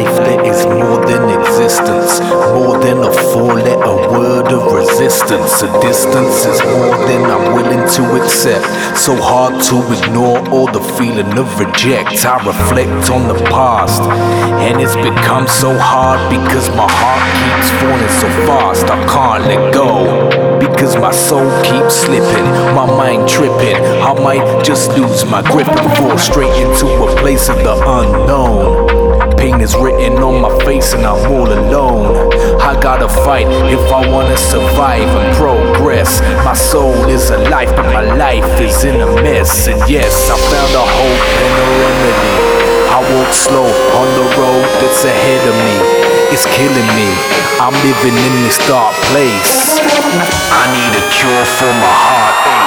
life there is more than existence, more than a four-letter word of resistance. A distance is more than I'm willing to accept. So hard to ignore all the feeling of reject. I reflect on the past, and it's become so hard because my heart keeps falling so fast. I can't let go because my soul keeps slipping, my mind tripping. I might just lose my grip and fall straight into a place of the unknown. Pain is written on my face and I'm all alone. I gotta fight if I wanna survive and progress. My soul is alive, but my life is in a mess. And yes, I found a hope and a remedy. I walk slow on the road that's ahead of me. It's killing me, I'm living in this dark place. I need a cure for my heartache.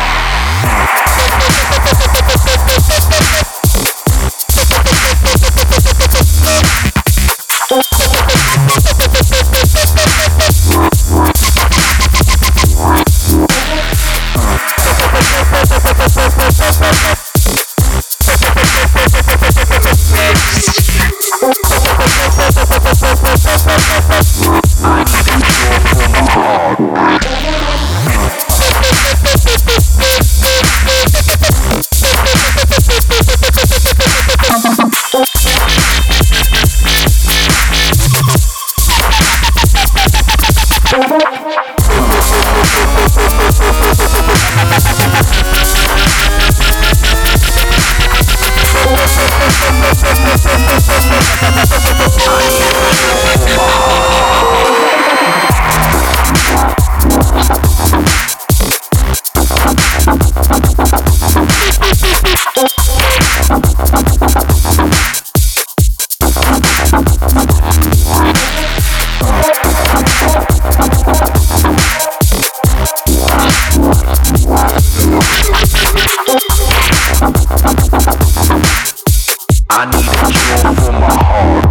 I need a cure for my heart.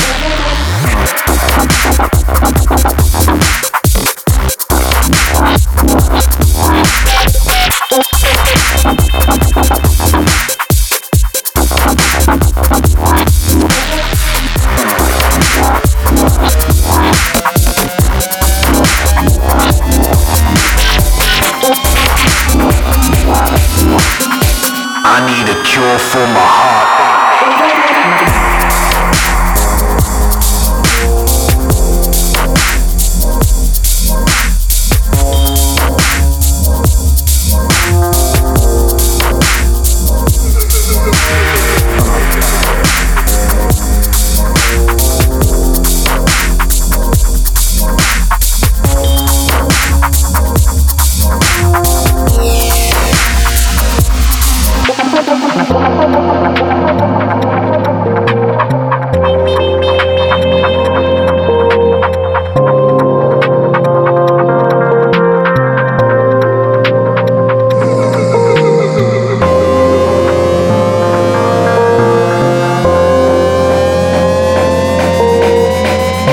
I need a cure for my heart.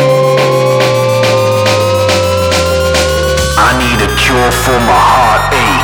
I need a cure for my heartache.